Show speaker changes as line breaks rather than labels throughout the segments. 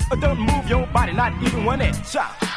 Don't move your body, not even 1 inch.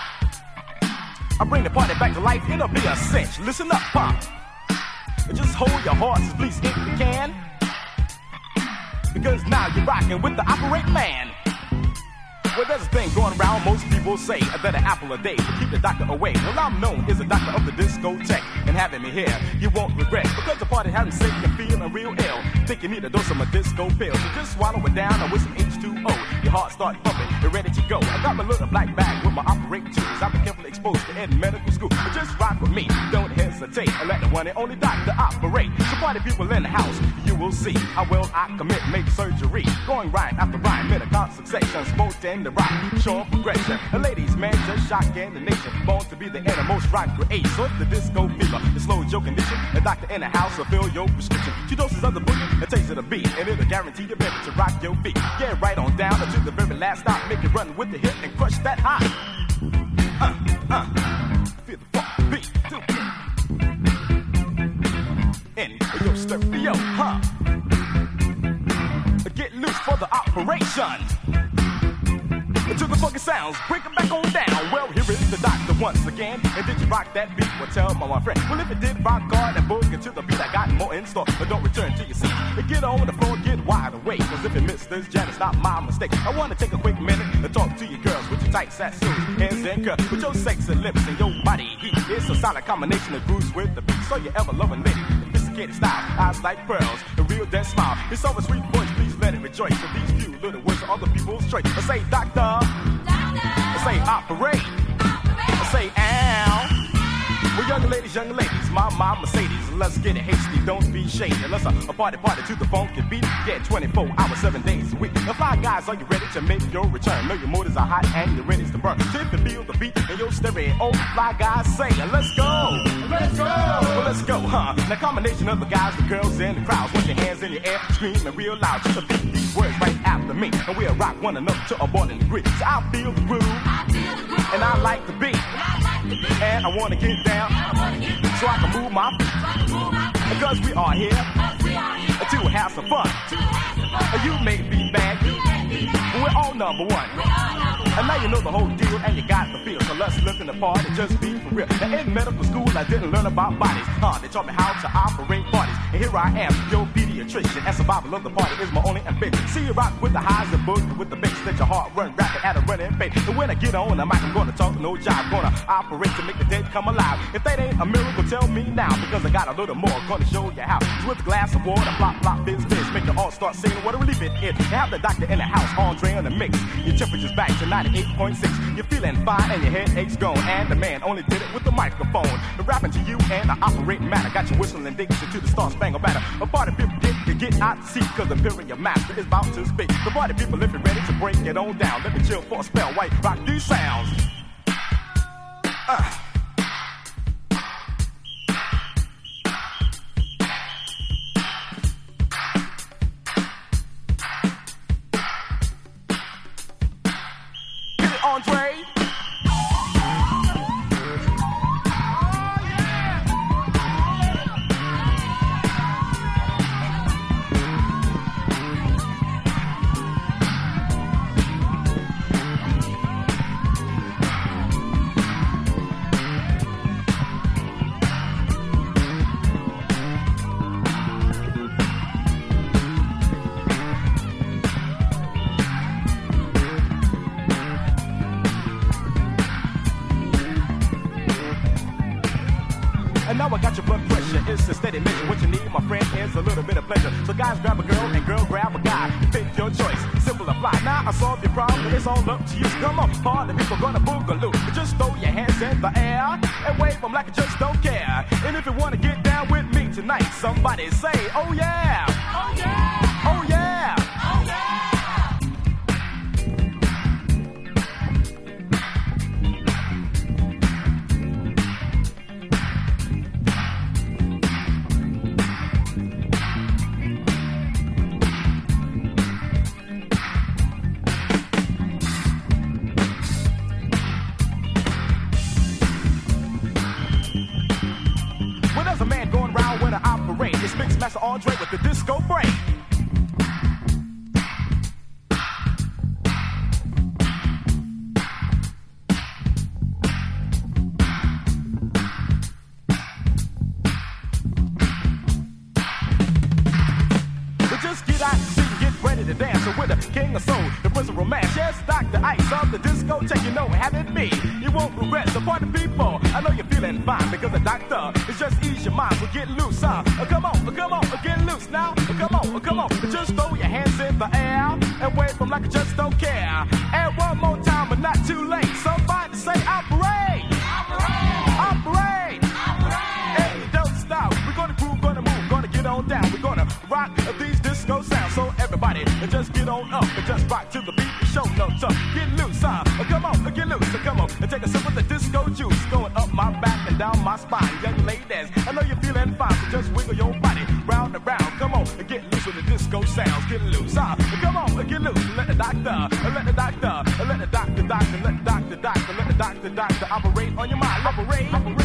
I bring the party back to life, it'll be a cinch. Listen up, pop. Just hold your horses, please, if you can. Because now you're rocking with the operating man. Well, there's a thing going around, most people say that an apple a day will keep the doctor away. Well, I'm known as the doctor of the discotheque, and having me here, you won't regret. Because the party having sick and feeling real ill. Think you need a dose of my disco pill. So just swallow it down with some H2O. Your heart start pumping, you're ready to go. I got my little black bag with my operating tools. I've been carefully exposed to in medical school. But just rock with me, don't hesitate. And let the one and only doctor operate. So party people in the house, you will see how well I commit, make surgery. Going rhyme after rhyme in a constant section, smoked in the rock, showing progression. The ladies, man, just shocking the nation. Born to be the innermost rock create. So if the disco fever is slow your condition, the doctor in the house will fill your prescription. 2 doses of the boogie, a taste of the beat, and it'll guarantee your baby to rock your feet. Get right on down to the very last stop. Make it run with the hit and crush that high. Feel the funk beat. In your stereo, huh? Get loose for the operation. To the funky sounds, break it back on down. Well, here is the doctor once again. And did you rock that beat? Well, tell my friend. Well, if it did rock hard and boogie to the beat, I got more in store. But don't return to your seat. But get on the floor, get wide awake. Cause if you miss this jam, it's not my mistake. I wanna take a quick minute to talk to you girls with your tight sass suits, hands and curves, with your sexy lips and your body heat. It's a solid combination of grooves with the beat. So you ever loving lady, sophisticated style, eyes like pearls, a real dead smile. It's over sweet voice, please let it rejoice. So these few little words are other people's choice. I say doctor, I say operate, I say ow. Well, young ladies, my Mercedes. Let's get it hasty, don't be shady. Let's a party to the funky beat. Yeah, 24 hours, 7 days a week. The fly guys, are you ready to make your return? Know your motors are hot and you're ready to burn. So if you feel the beat in your stereo, oh, fly guys say, let's go. Let's go. Well, let's go, huh? Now, combination of the guys, the girls, and the crowds. With your hands in your air, screaming real loud. Just repeat these words right after me. And we'll rock one another to a boiling degree. So I feel the groove, and I like the beat. And I wanna get down, so I can move my feet. Because we are here to have some fun. You may be bad, but we're all number one. And now you know the whole deal and you got the feel. So let's look in the part and just be for real. Now in medical school I didn't learn about bodies. They taught me how to operate parties. And here I am, your pediatrician. And survival of the party is my only ambition. See you rock with the highs and boogie with the bass. Let your heart run rapid at a running pace. And when I get on the mic I'm gonna talk no jive. Gonna operate to make the dead come alive. If that ain't a miracle, tell me now. Because I got a little more, gonna show you how. With a glass of water, plop, plop, fizz, fizz. Make you all start singing what a relief it is. Have the doctor in the house, Andre on the mix. Your temperature's back to 98.6. You're feeling fine and your headache's gone. And the man only did it with the microphone. The rapping to you and the operating man. I got you whistling Dixie to the Star Spangled Banner. A party people get out to see, cause the imperial master is about to speak. The party people, if you're ready to break it on down, let me chill for a spell while you rock these sounds. Get it, Andre. Now I got your blood pressure, it's a steady measure. What you need, my friend, is a little bit of pleasure. So guys grab a girl and girl grab a guy. Pick your choice, simple apply. Now I solved your problem, it's all up to you. So come on, party people gonna boogaloo. Just throw your hands in the air and wave them like you just don't care. And if you wanna get down with me tonight, somebody say, oh yeah, oh yeah, oh yeah, oh yeah. It's Mixmaster Andre with the disco dancing with the king of soul, the prince of romance. Yes, Dr. Ice of the discotheque, you know, have it me. You won't regret, so party people, I know you're feeling fine because the doctor is just ease your mind, so get loose, huh? Come on, get loose now. Come on, just throw your hands in the air and wave them like you just don't care. And one more time, but not too late. Somebody say operate, operate. And you don't stop. We're gonna groove, gonna move, gonna get on down. We're gonna rock these disco sounds. So everybody, just get on up and just rock to the beat. Show no tough. Get loose, huh? Come on, get loose, come on. And take a sip of the disco juice going up my back and down my spine. Young ladies, I know you're feeling fine, so just wiggle your body round and round. Come on, get loose with the disco sounds. Get loose, huh? Come on, get loose. Let the doctor, let the doctor, let the doctor, let the doctor operate on your mind. Operate.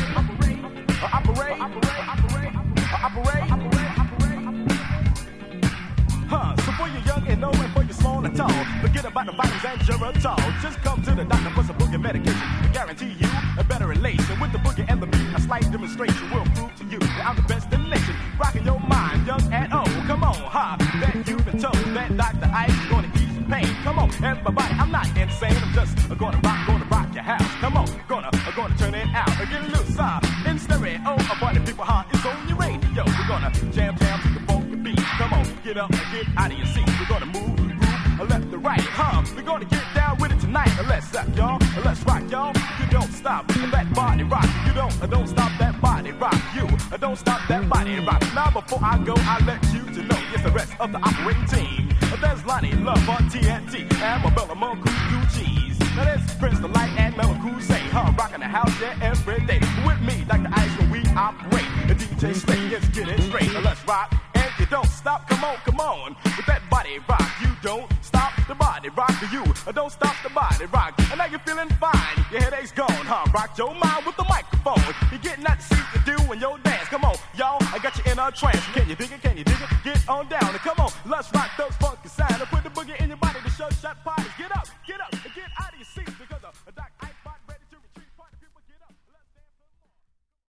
So for you young and old and for you small and tall, forget about the vitamins and Geritol. Just come to the doctor for some boogie medication. I guarantee you a better relation with the boogie and the beat. A slight demonstration will prove to you that I'm the best in the nation. Rocking your mind, young and old. Come on, that you've been told that Dr. Ice is gonna ease your pain. Come on, everybody, I'm not insane. I'm just gonna rock your house. Come on, gonna turn it out. Get loose, in stereo. A party people, it's on your radio. We're gonna jam to the funky beat. Come on, get up and get out of your seat. We're gonna move, left to right, We're gonna get down with it tonight. Let's rock, y'all. Let's rock, y'all. You don't stop that body rock. You don't stop that body rock. You don't stop that body rock. Now before I go, I let you to know. Yes, the rest of the operating team. There's Lonnie Love on TNT and Mabella Moncool Cheese. Now there's Prince the Light and Melon Crusade. Rocking the house there every day. With me, Dr. Ice, when we operate. The DJ Slate, let's get it straight. Let's rock. You don't stop, come on, with that body rock. You don't stop the body rock for you. Don't stop the body rock. And now you're feeling fine. Your headache's gone, Rock your mind with the microphone. You're getting that seat to do in your dance. Come on, y'all, I got you in a trance. Can you dig it? Get on down and come on, let's rock those funky sounds. Put the boogie in your body, the shut pop.